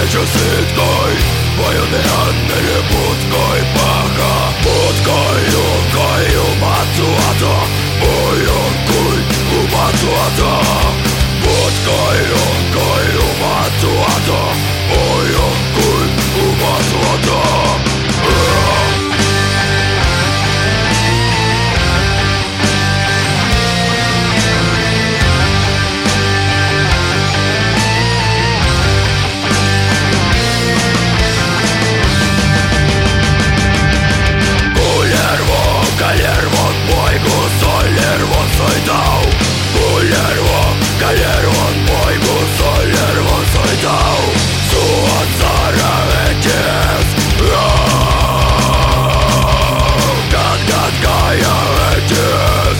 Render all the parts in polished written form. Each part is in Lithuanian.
Sytkoj, vajone annere putkoi paha. Putkoi umatuata, ojon kuin umatuata. Putkoi umatuata, ojon kuin umatuata. Kalervon poiku Soilervon soitau. Kalervon poiku Soilervon soitau. Suot saara etes. Kat kaja etes.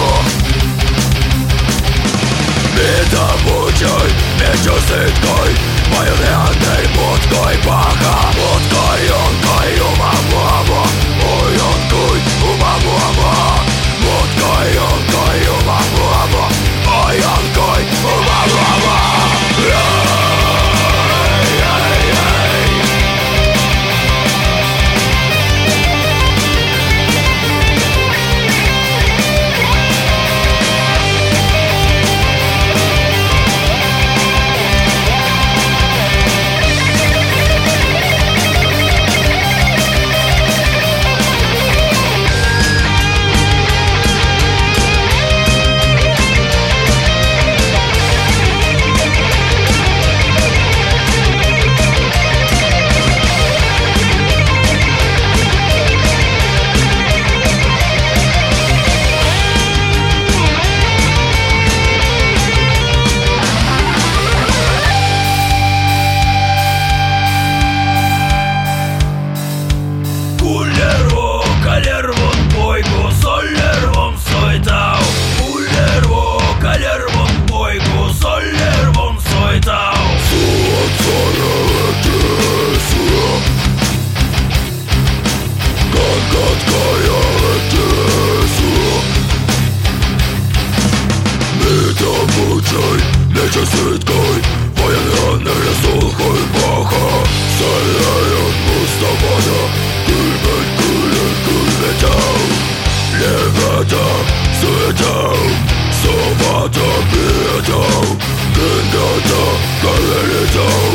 Mitä puhutsoi, mitä sytkoi. Vajone annei putkoi paha. Putkoi on kai oma muava. Ojon kuin uma muava. Putkoi on kai oma muava. Ojon kuin uma muava. Kalervon poiku Soilervon soitau. Kalervon poiku Soilervon soitau. Suot saara etes. Kat kaja etes. Mitä puhutsoi, mitä sytkoi. Vajone annere sulkoi paha. Selle on musta vana. Kylvetau, levätä, syötau. Sovata pietau, kyntältä käveletau.